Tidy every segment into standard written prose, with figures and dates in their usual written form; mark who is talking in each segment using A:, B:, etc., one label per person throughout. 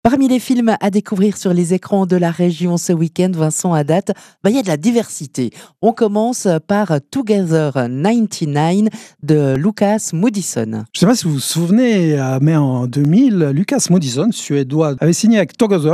A: Parmi les films à découvrir sur les écrans de la région ce week-end, Vincent, à date, il y a de la diversité. On commence par Together 99 de Lucas Moodysson.
B: Je ne sais pas si vous vous souvenez, mais en 2000, Lucas Moodysson, suédois, avait signé avec Together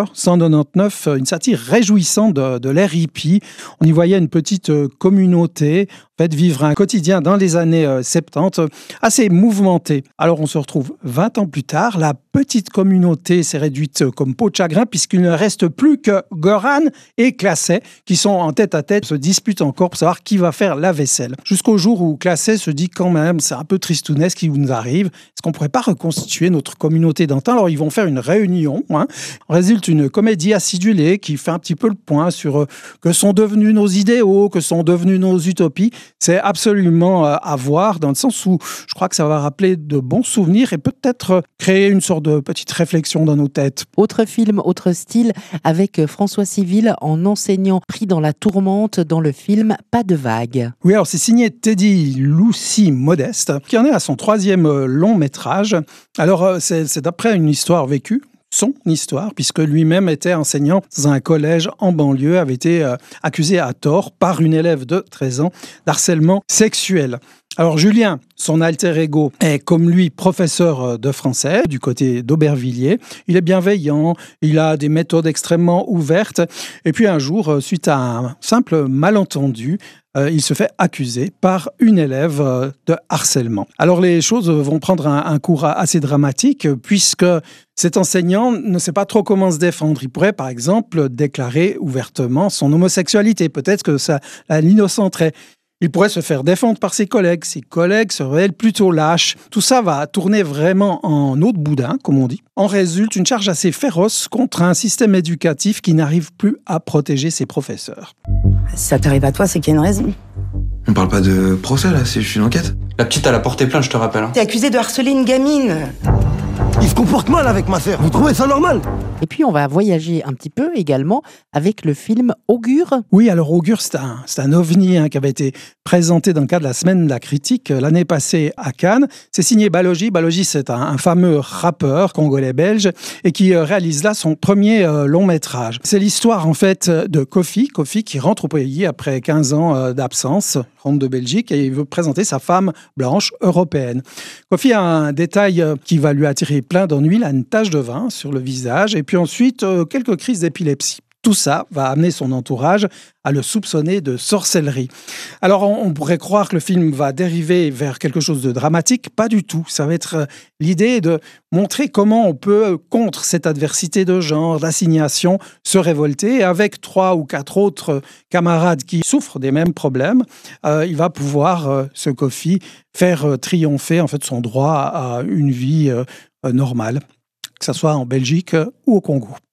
B: 199 une satire réjouissante de l'ère hippie. On y voyait une petite communauté vivre un quotidien dans les années 70 assez mouvementé. Alors on se retrouve 20 ans plus tard, la petite communauté s'est réduite comme peau de chagrin puisqu'il ne reste plus que Goran et Classé qui sont en tête à tête, se disputent encore pour savoir qui va faire la vaisselle. Jusqu'au jour où Classé se dit quand même, c'est un peu tristounet ce qui nous arrive, est-ce qu'on ne pourrait pas reconstituer notre communauté d'antan? Alors ils vont faire une réunion, résulte une comédie acidulée qui fait un petit peu le point sur que sont devenus nos idéaux, que sont devenus nos utopies. C'est absolument à voir dans le sens où je crois que ça va rappeler de bons souvenirs et peut-être créer une sorte de petite réflexion dans nos têtes.
A: Autre film, autre style, avec François Civil en enseignant pris dans la tourmente dans le film Pas de vague.
B: Oui, alors c'est signé Teddy Lucy Modeste, qui en est à son 3e long métrage. Alors c'est d'après une histoire vécue. Son histoire, puisque lui-même était enseignant dans un collège en banlieue, avait été accusé à tort par une élève de 13 ans d'harcèlement sexuel. Alors Julien, son alter ego, est comme lui professeur de français du côté d'Aubervilliers. Il est bienveillant, il a des méthodes extrêmement ouvertes. Et puis un jour, suite à un simple malentendu, il se fait accuser par une élève de harcèlement. Alors les choses vont prendre un cours assez dramatique puisque cet enseignant ne sait pas trop comment se défendre. Il pourrait par exemple déclarer ouvertement son homosexualité. Peut-être que ça l'innocenterait. Il pourrait se faire défendre par ses collègues. Ses collègues se révèlent plutôt lâches. Tout ça va tourner vraiment en eau de boudin, comme on dit. En résulte une charge assez féroce contre un système éducatif qui n'arrive plus à protéger ses professeurs.
C: Si ça t'arrive à toi, c'est qu'il y a une raison.
D: On parle pas de procès là, c'est juste une enquête. La petite elle a porté plainte, je te rappelle.
C: T'es accusé de harceler une gamine.
E: Il se comporte mal avec ma sœur, vous trouvez ça normal?
A: Et puis on va voyager un petit peu également avec le film Augure.
B: Oui, alors Augure, c'est un ovni qui avait été présenté dans le cadre de la Semaine de la Critique l'année passée à Cannes. C'est signé Balogi. Balogi, c'est un fameux rappeur congolais-belge et qui réalise là son premier long métrage. C'est l'histoire en fait de Kofi qui rentre au pays après 15 ans d'absence, rentre de Belgique et il veut présenter sa femme blanche européenne. Kofi a un détail qui va lui attirer plein d'ennuis, il a une tache de vin sur le visage et puis ensuite quelques crises d'épilepsie. Tout ça va amener son entourage à le soupçonner de sorcellerie. Alors on pourrait croire que le film va dériver vers quelque chose de dramatique, pas du tout. Ça va être l'idée de montrer comment on peut, contre cette adversité de genre, d'assignation, se révolter. Et avec 3 ou 4 autres camarades qui souffrent des mêmes problèmes, il va pouvoir, ce Kofi, faire triompher en fait son droit à une vie normale, que ce soit en Belgique ou au Congo.